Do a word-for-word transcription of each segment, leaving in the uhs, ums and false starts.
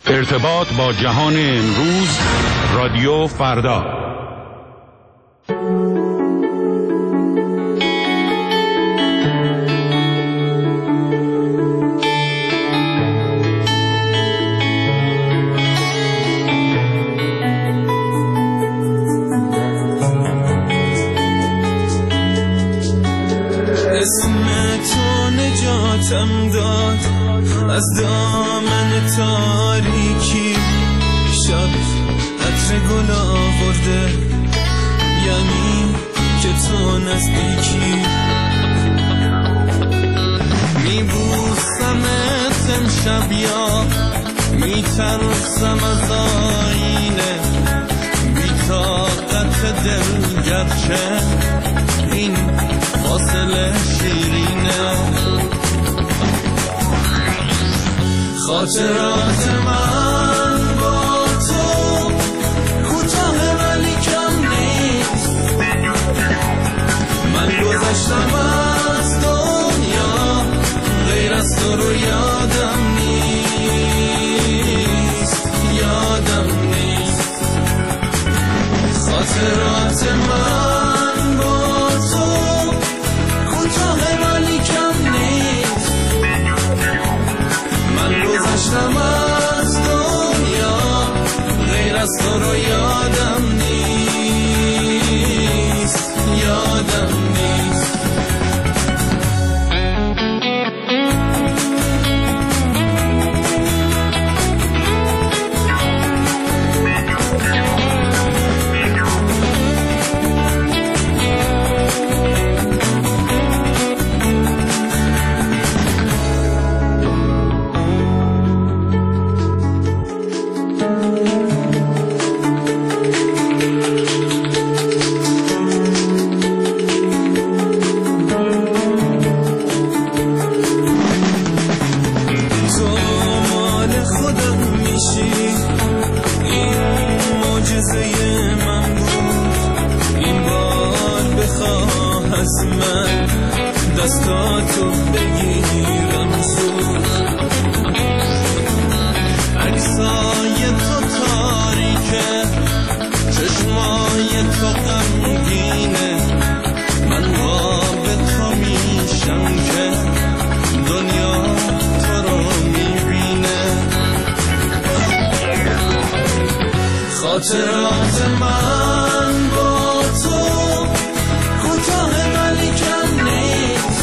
ارتباط با جهان امروز، رادیو فردا. اسم تو نجاتم داد از دامن تاریکی، شب عطر گل آورده یعنی که تو نزدیکی. میبوسمت امشب یا میترسم از آینه، بی طاقت دل گرچه این فاصله شیرینه. خاطرات من با تو کوتاه ولی کم نیست، من گذشتم از دنیا غیر از تو رو یادم نیست، یادم نیست. خاطرات من با تو کوتاه ولی کم نیست، من گذشتم از دنیا غیر از تو رو یادم نیست، یادم نیست. دستاتو بگیرم زود، عکسای تو تاریکه، چشمای تو غمگینه، من خواب تو میشم که دنیا تو رو میبینه. خاطرات من با تو کوتاه ولی کم نیست،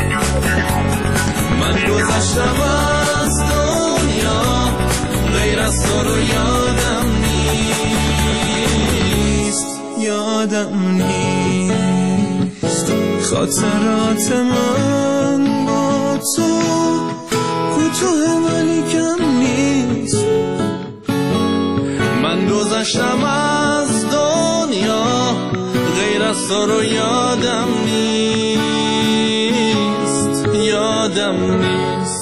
من گذشتم از دنیا غیر از تو رو یادم نیست، یادم نیست. خاطرات من با تو کوتاه ولی کم نیست، من گذشتم از دنیا غیر از تو رو یادم نیست، یادم نیست.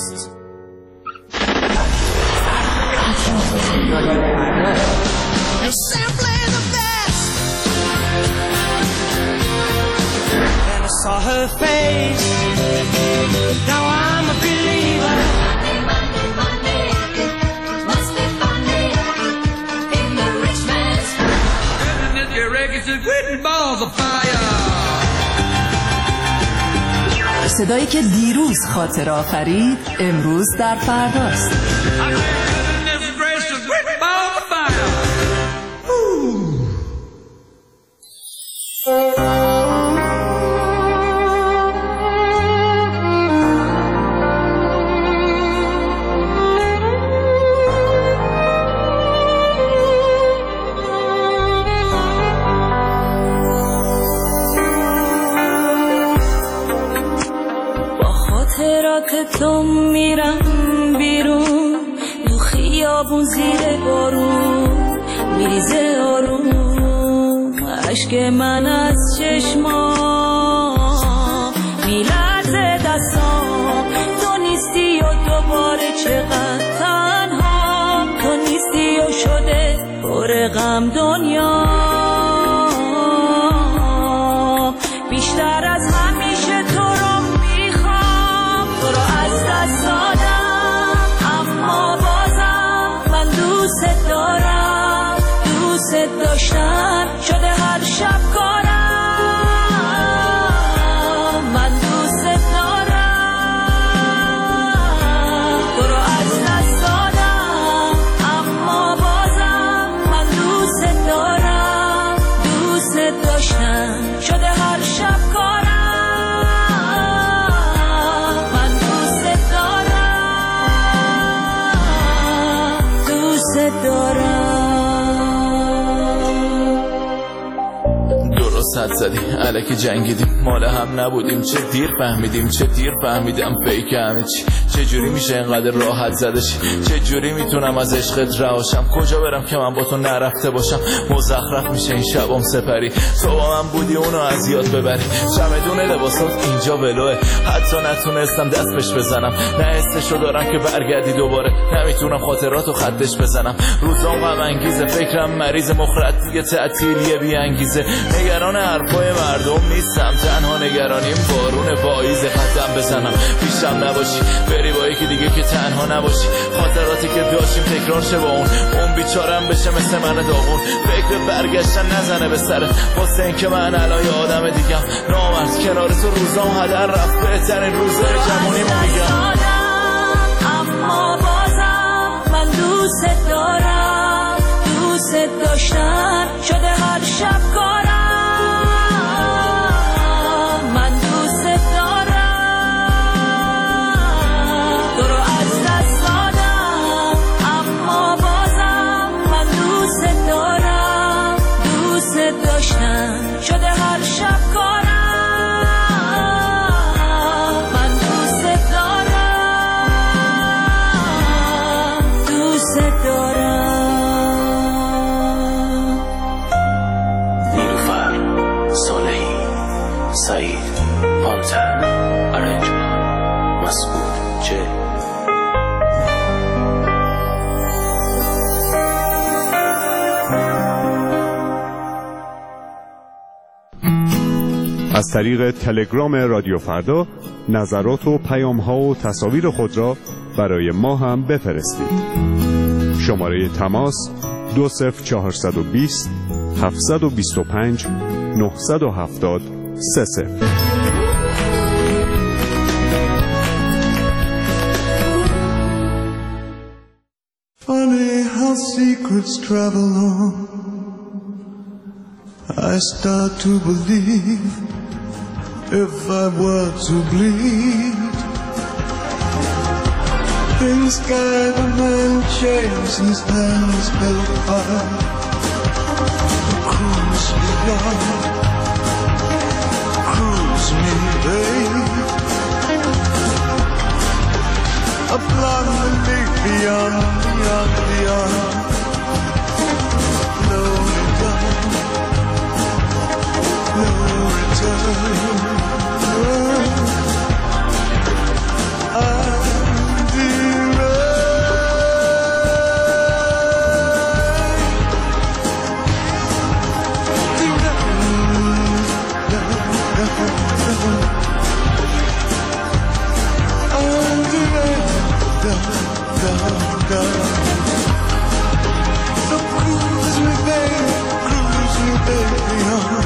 I saw her face, now I'm a believer. Monday, Monday, Monday, must be funny in the rich man's world. And the records are written balls of fire. صدایی که دیروز خاطر آفرید امروز در فرداست. تو میرم بیرون تو خیابون زیر بارون میریزه آروم اشک من از چشمام میلرزه دستام. تو نیستی و دوباره چقدر تنها، تو نیستی و شده پر غم دنیا. بیشتر از همیشه تو رو میخوام، تو رو از دست دادم اما بازم من دارم. درست حد زدی الکی جنگیدیم مال هم نبودیم، چه دیر فهمیدیم چه دیر فهمیدم فیک همه چی. چه جوری میشه اینقدر راحت زدشی؟ چه جوری میتونم از عشقت رهاشم؟ کجا برم که من با تو نرفته باشم؟ مزخرف میشه این شبام سپری، تو با من بودی اونو از یاد ببری. چمدون لباسات اینجا ولوه، حتی نتونستم دست بهش بزنم. نه حسشو دارم که برگردی دوباره، نمیتونم خاطراتو خطش بزنم. روزام غم انگیزه، فکرم مریض، مخرط دیگه تعطیلیه بی انگیزه. نگران حرفای مردم نیستم، تنها نگرانیم بارون پاییز. خطم بزنم پیشم نباشی، بری با یکی دیگه که تنها نباشی. خاطراتی که داشتیم تکرار شه با اون، اون بیچارم بشه مثل من داغون. فکر برگشتن نزنه به سرت، واسه این که من الان یه آدم دیگم. نامرد کنار تو روزام هدر رفت، بهترین روزای جوونیمو میگم. اما بازم من دوست دارم، دوست داشتن شده هر شب کارم. من دوست دارم تو رو از دست دادم، اما بازم من دوست دارم، دوست داشتن شده هر شب کارم. من دوست دارم، دوست دارم. نیلوفر صالحی، سعید پانتر، ارنجمان مسعود چه از طریق تلگرام رادیو فردا نظرات و پیام‌ها و تصاویر خود را برای ما هم بفرستید. شماره تماس دو صفر چهارصد و بیست هفتصد و بیست و پنج نهصد و هفتاد سه صفر. Funny how secrets travel on. I start to believe if I were to bleed, in the sky the man chains his hands held high. Cruise me, love, cruise me, babe. A blonde leap beyond, beyond, beyond. Lonely love, no return. I'm So cruise me, baby, cruise me, baby, on.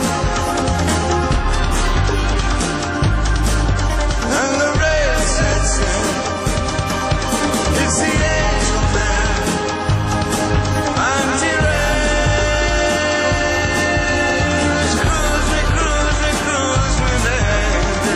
And the rain sets in, it's the angel man, anti-rain. Cruise me, cruise me, cruise me, baby.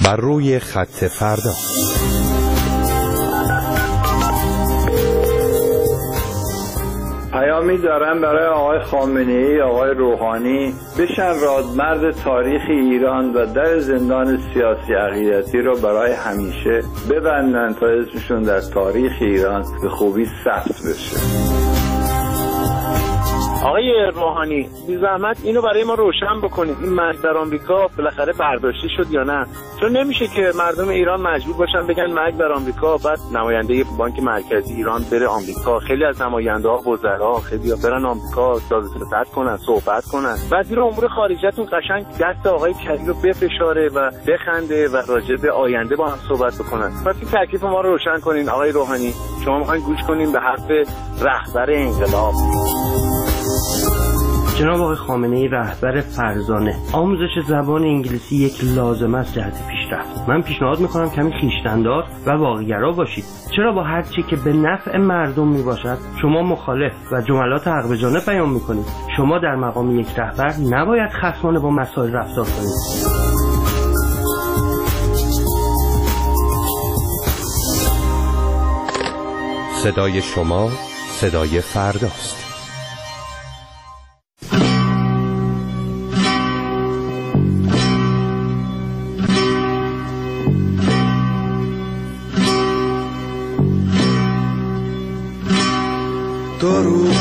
بر روی خط فردا. پیامی دارم برای آقای خامنه‌ای، آقای روحانی، بشن رادمرد تاریخ ایران و در زندان سیاسی عقیدتی رو برای همیشه ببندن تا اسمشون در تاریخ ایران به خوبی ثبت بشه. آقای روحانی بی زحمت اینو برای ما روشن بکنید، این مرگ در آمریکا بالاخره برداشته شد یا نه؟ چون نمیشه که مردم ایران مجبور باشن بگن مرگ در آمریکا، بعد نماینده بانک مرکزی ایران بره آمریکا، خیلی از نماینده ها وزرا خیلی ها برن آمریکا صحبت کنن صحبت کنن وزیر امور خارجه‌تون قشنگ دست آقای کری رو بفشاره و بخنده و راجع به آینده با هم صحبت بکنن. پس این تکلیف ما رو روشن کنین آقای روحانی. شما میخواین گوش کنین به حرف رهبر انقلاب. جناب آقای خامنه‌ای رهبر فرزانه، آموزش زبان انگلیسی یک لازمه است جهت پیشرفت. من پیشنهاد میکنم کمی خویشتن‌دار و واقع‌گرا باشید. چرا با هر چی که به نفع مردم میباشد شما مخالف و جملات عقب‌جانب بیان میکنید؟ شما در مقام یک رهبر نباید خصمانه با مسائل رفتار کنید. صدای شما صدای فرداست. دروغ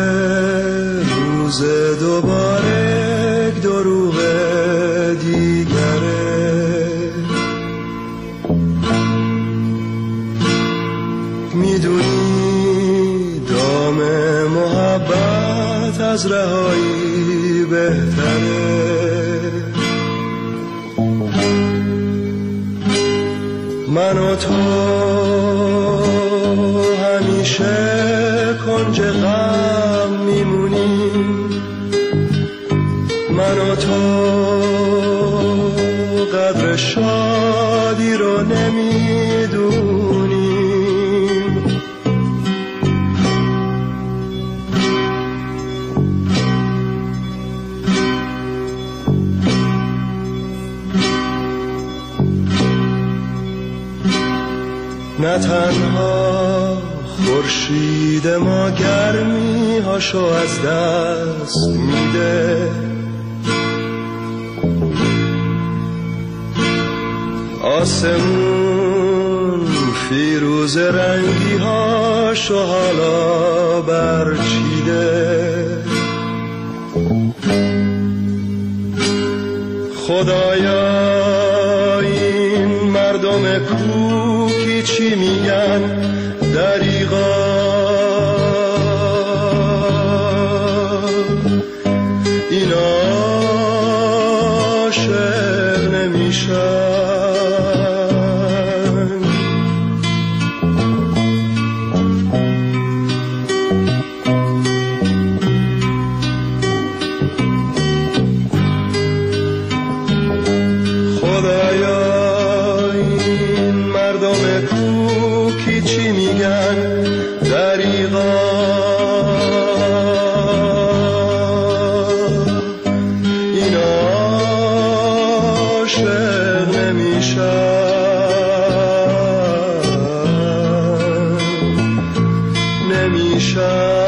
روز دوباره دروغ دیگره، میدونی دام محبت از رهایی بهتره. من و تو همیشه کنج غم میمونیم، من و تو قدر شادی رو نمیدونیم. نه تنها خورشید ما گرمی هاشو از دست میده، آسمون فیروز رنگی هاشو حالا برچیده. خدایا این مردم کوکی چی میگن؟ دریغا اینا عاشق نمیشن. خدایا این مردم کوکی چی میگن؟ دریغا اینا عاشق نمیشن نمیشن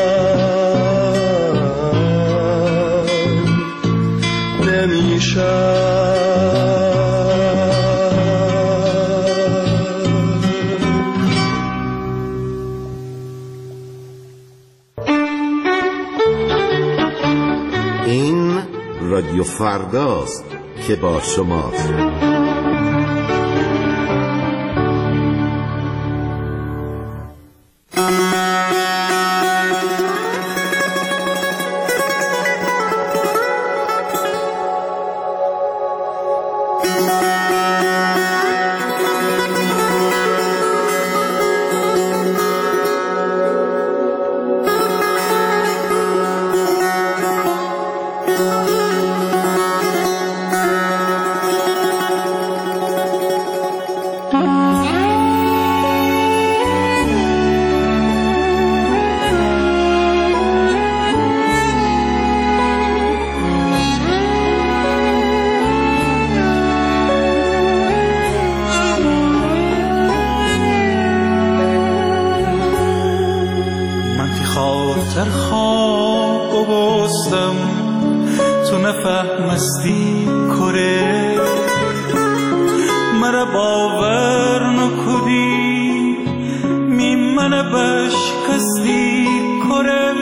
نمیشن. رادیو فرداست که با شماست. بازم تو نفهمستی کره مرا باور نکدی می من بشکستی کره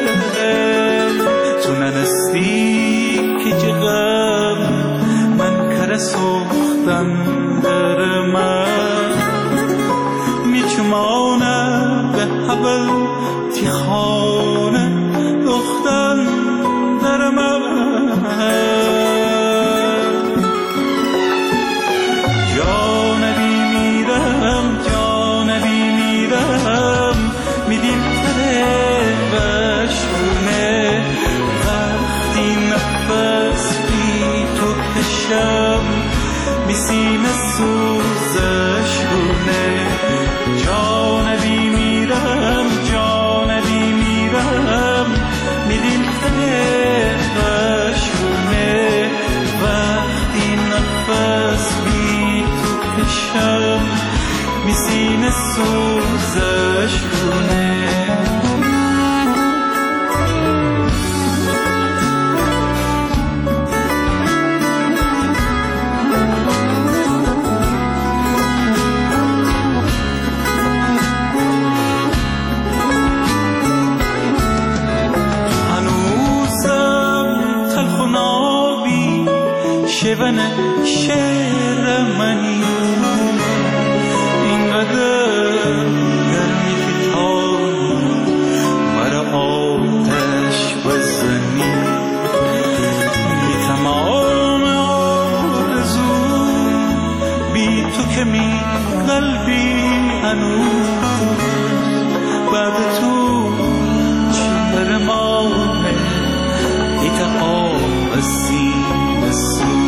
تو ننستی که جغم من کره سوختن در من میچمانم به حبل تی خانه دختن در من جانبی میرم جانبی میرم میدیم تره بشونه وقتی نفس بی تو کشم بی سینه سوزش گونه جانبی میرم جانبی میرم میدیم تره بشونه وقتی نفس بی تو کشم بی سینه سوزش گونه شون شعر منی اینقدر گرمی فتان مرا آتش بزنی بی تمام آرزو بی تو که می قلبی هنوز بعد تو چی مانه ایت آب از سینه سو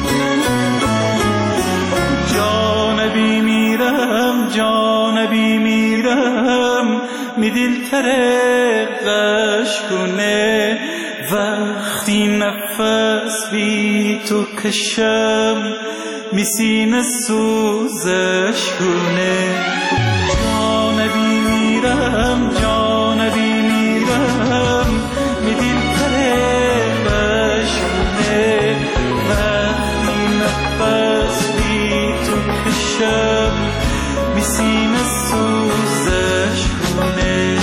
جانبی میرم جانبی میرم می دلتره غشگونه وقتی نفس بی تو کشم می سینه سوزش گونه جانبی میرم جانبی میرم می دلتره غشگونه وقتی نفس بی تو کشم می سینه سوزش گونه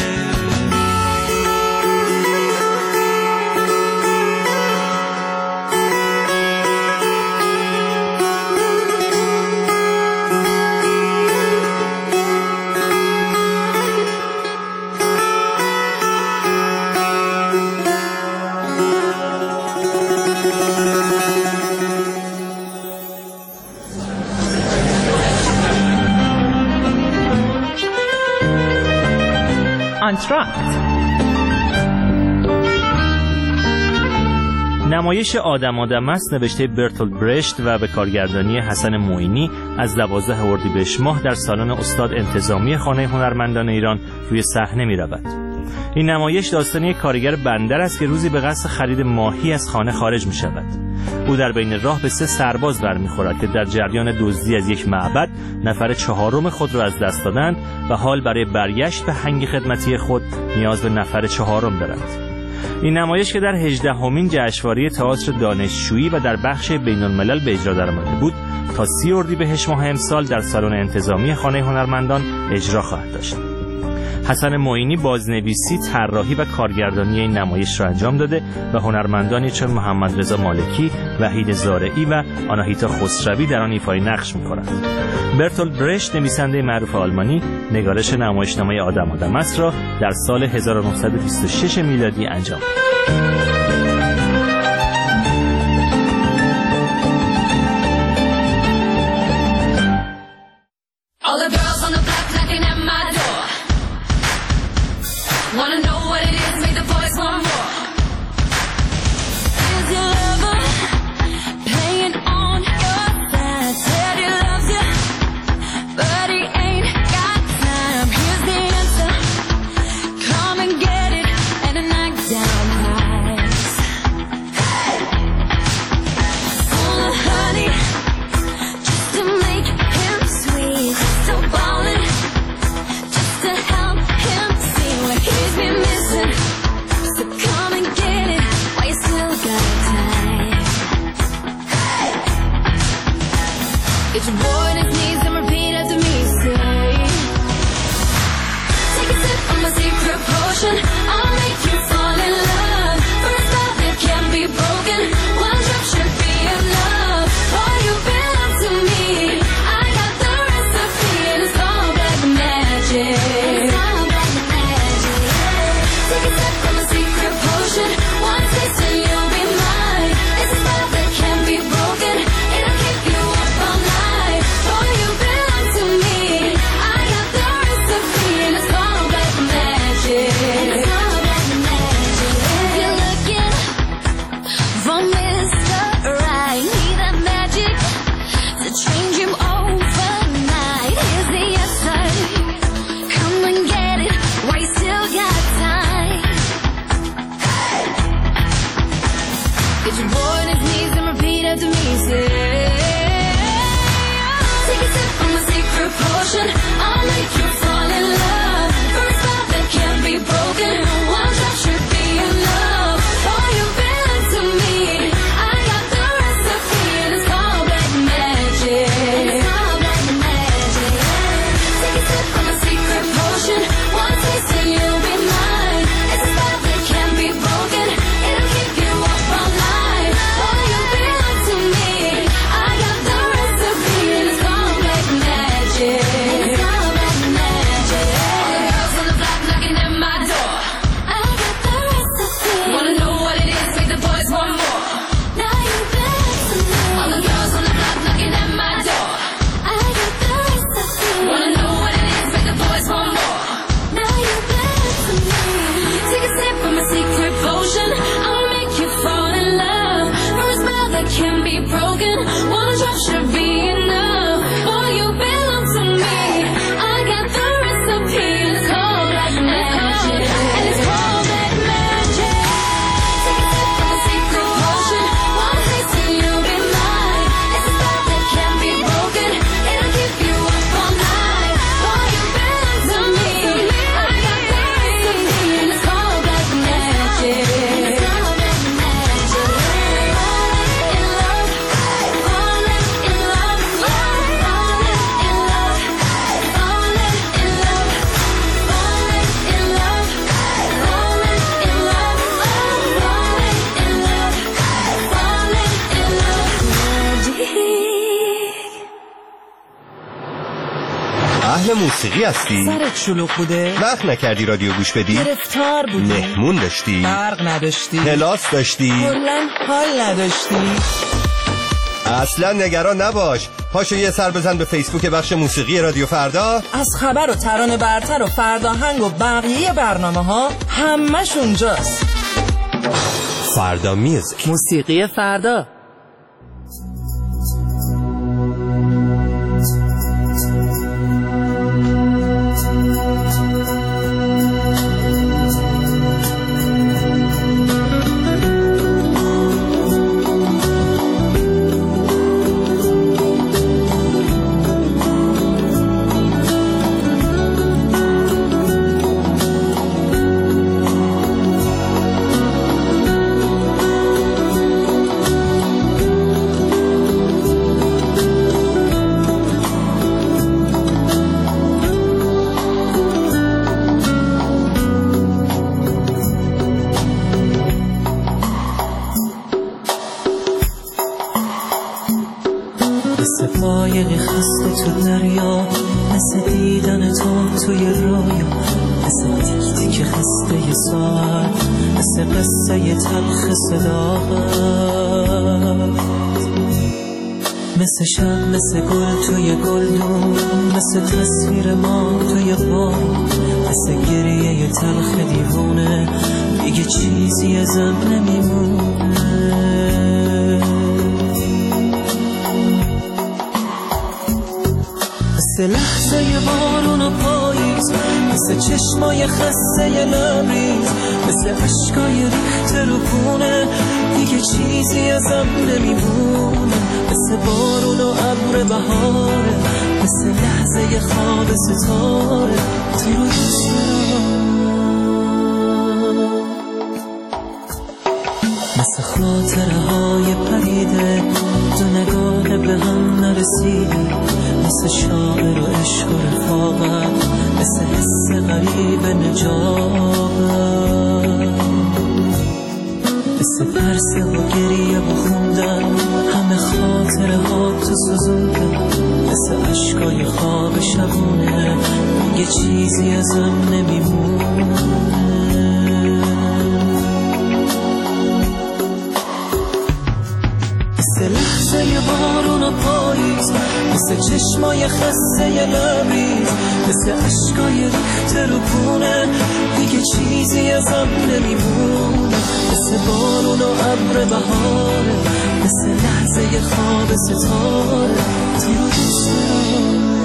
آنتراکت نمایش آدم آدم است نوشته برتولد برشت و به کارگردانی حسن معینی از دوازده اردیبهشت ماه در سالن استاد انتظامی خانه هنرمندان ایران روی صحنه می رود. این نمایش داستان یک کارگر بندر است که روزی به قصد خرید ماهی از خانه خارج می شود. او در بین راه به سه سرباز برمیخورد که در جریان دزدی از یک معبد نفر چهارم خود را از دست دادند و حال برای برگشت به هنگ خدمتی خود نیاز به نفر چهارم دارند. این نمایش که در هجدهمین جشنواره تئاتر دانشجویی و در بخش بین الملل به اجرا درآمده بود تا سی اردیبهشت ماه امسال در سالن انتظامی خانه هنرمندان اجرا خواهد داشت. حسن معینی بازنویسی، طراحی و کارگردانی این نمایش را انجام داده و هنرمندانی چون محمد رضا مالکی، وحید زارعی و آناهیتا خسروی در آن ایفای نقش می‌کنند. برتولد برشت نویسنده معروف آلمانی نگارش نمایشنامه آدم آدم است را در سال هزار و نهصد و بیست و شش میلادی انجام داد. Wanna know what it is, make the boys want more. Is your lover playing on your side? Said he loves you, but he ain't got time. Here's the answer, come and get it, and a knock down high. potion. I'll make you fall in love. For a spell that can't be broken. One drop should be enough. All you've been to me, I got the recipe, and it's called black magic. It's called black magic. Take a sip from a secret potion. One taste and you'll be mine. It's a spell that can't be broken. It'll keep you up all night. All you've been to me, I got the recipe, and it's called black magic. It's called black magic. All the girls on the block knocking at my door. I got the recipe. Wanna know what it is? Make the boys want more. Now you've been to me. All the girls on the block knocking at my door. I got the recipe. Wanna know what it is? Make the boys want more. Now you've been to me. Take a sip from a secret potion. I'll make you fall in love. For a spell that can't be broken. One drop should be enough. Boy, you belong to me. I got the recipe. It's called black magic. And it's called black magic. Take a sip from a secret potion. One taste and you'll be mine. It's a spell that can't be broken. It'll keep you up all night. Boy, you belong to me. I got the recipe. And it's called black magic. It's called black magic. Falling in love. Falling in love. Falling in love. Falling in love. Falling in love. Falling in love. Falling in love. Falling in love. اهل موسیقی هستی؟ سرت شلوغ بوده؟ وقت نکردی رادیو گوش بدی؟ گرفتار بودی؟ مهمون داشتی؟ برق نداشتی؟ کلاس داشتی؟ کلاً حال نداشتی؟ اصلا نگران نباش، پاشو یه سر بزن به فیسبوک بخش موسیقی رادیو فردا. از خبر و ترانه برتر و فرداهنگ و بقیه برنامه ها همش اونجاست. فردا میوزیک، موسیقی فردا. قایقی خسته تو دریا، مثل دیدن تو توی رویا، مثل تیک تیک خسته ساعت، مثل قصه تلخ صداقت، مثل شب، مثل گل توی گلدون، مثل تصویر ما توی غار، مثل گریه تلخ دیوونه، دیگه چیزی ازم نمیمونه. مثل لحظه بارون و پاییز، مثل چشمای خسته لبریز، مثل عشقای ریخته رو خونه، دیگه چیزی ازم نمیمونه. مثل بارون و ابر بهاره، مثل لحظه خواب ستاره، تو رو دوست دارم. مثل خاطره های پریده، دو نگاه به هم نرسیده، مثل شاعر و عشق و رفاقت، مثل حس غریب نجابت، مثل ترس و گریه و خوندن، همه خاطره ها تو سوزوندن، مثل عشقای خواب شبونه، یه چیزی ازم نمیمونه. مثل لحظه بارون و پاییز، مثل چشمای خسته لبریز، مثل عشقای ریخته رو خونه، دیگه چیزی ازم نمیمونه. مثل بارون و ابر بهاره، مثل لحظه خواب ستاره، تو رو دوست دارم.